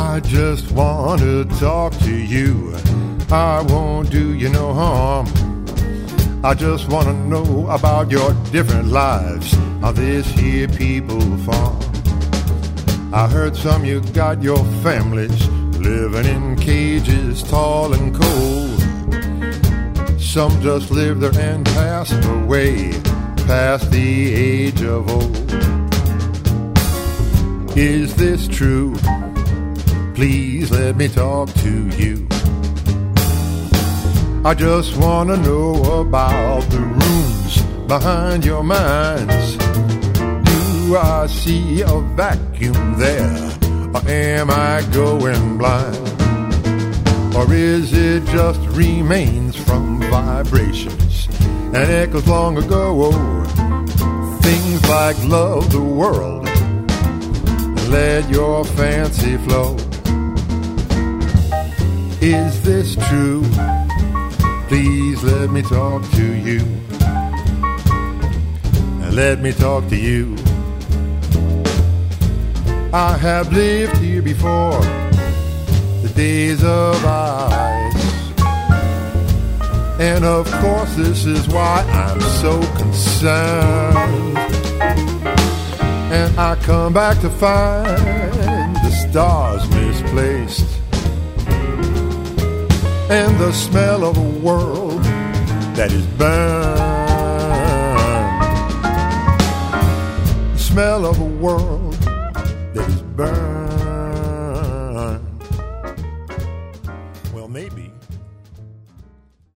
I just want to talk to you. I won't do you no harm. I just want to know about your different lives on this here people farm. I heard some you got your families living in cages tall and cold. Some just live there and passed away past the age of old. Is this true? Please let me talk to you. I just want to know about the rooms behind your minds. Do I see a vacuum there, or am I going blind? Or is it just remains from vibrations and echoes long ago? Things like love the world and let your fancy flow. Is this true? Please let me talk to you. And let me talk to you. I have lived here before, the days of ice. And of course this is why I'm so concerned. And I come back to find the stars misplaced, and the smell of a world that is burned. The smell of a world that is burned. Well, maybe